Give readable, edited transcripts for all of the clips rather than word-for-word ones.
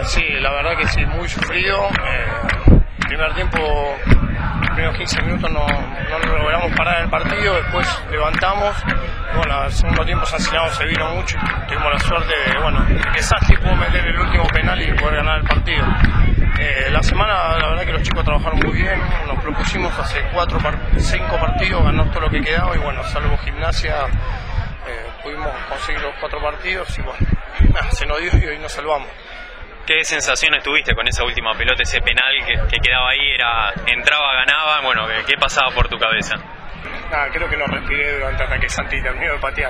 Sí, la verdad que sí, muy sufrido. Primer tiempo, primeros 15 minutos no logramos parar el partido, después levantamos. Bueno, al segundo tiempo San Cincinnati se vino mucho y tuvimos la suerte de que Santi pudo meter el último penal y poder ganar el partido. La semana, la verdad que los chicos trabajaron muy bien, nos propusimos hace 5 partidos, ganar todo lo que quedaba y bueno, salvo Gimnasia, pudimos conseguir los 4 partidos y bueno, se nos dio y hoy nos salvamos. ¿Qué sensaciones tuviste con esa última pelota, ese penal que quedaba ahí? Entraba, ganaba, bueno, ¿qué pasaba por tu cabeza? Creo que no respiré durante el ataque. Santi terminó de patear.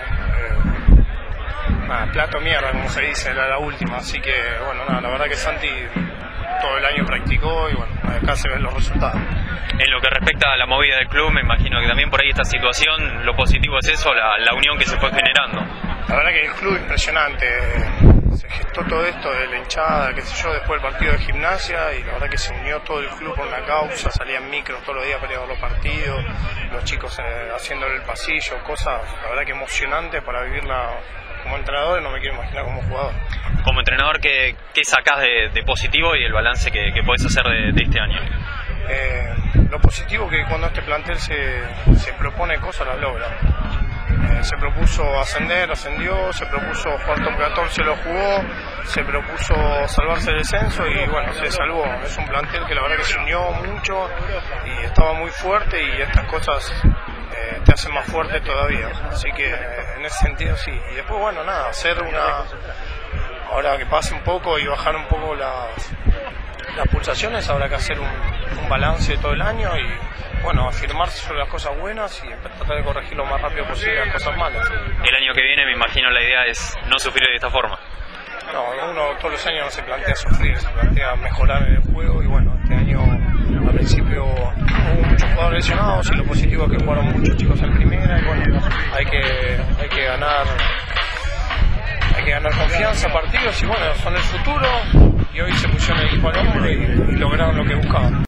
Plato mierda, como se dice, era la última, así que bueno, la verdad que Santi todo el año practicó y bueno, acá se ven los resultados. En lo que respecta a la movida del club, me imagino que también por ahí esta situación, lo positivo es eso, la unión que se fue generando. La verdad que el club impresionante, se gestó todo esto de la hinchada, qué sé yo, después del partido de Gimnasia y la verdad que se unió todo el club por una causa, salían micros todos los días para ir a ver los partidos, los chicos haciéndole el pasillo, cosas, la verdad que emocionante para vivirla como entrenador y no me quiero imaginar como jugador. Como entrenador, ¿qué sacás de positivo y el balance que podés hacer de este año? Lo positivo que cuando este plantel se propone cosas las logra. Se propuso ascender, ascendió, se propuso jugar top 14, lo jugó, se propuso salvarse del descenso y bueno, se salvó. Es un plantel que la verdad que se unió mucho y estaba muy fuerte y estas cosas te hacen más fuerte todavía. Así que en ese sentido sí. Y después bueno, hacer ahora que pase un poco y bajar un poco las pulsaciones, habrá que hacer un balance de todo el año y bueno, afirmarse sobre las cosas buenas y tratar de corregir lo más rápido posible las cosas malas. El año que viene me imagino la idea es no sufrir de esta forma. No, uno todos los años no se plantea sufrir, se plantea mejorar en el juego y bueno, este año al principio hubo muchos jugadores lesionados y lo positivo es que jugaron muchos chicos en primera y bueno, hay que ganar confianza, partidos y bueno, son el futuro y hoy se pusieron el equipo al hombro y lograron lo que buscaban.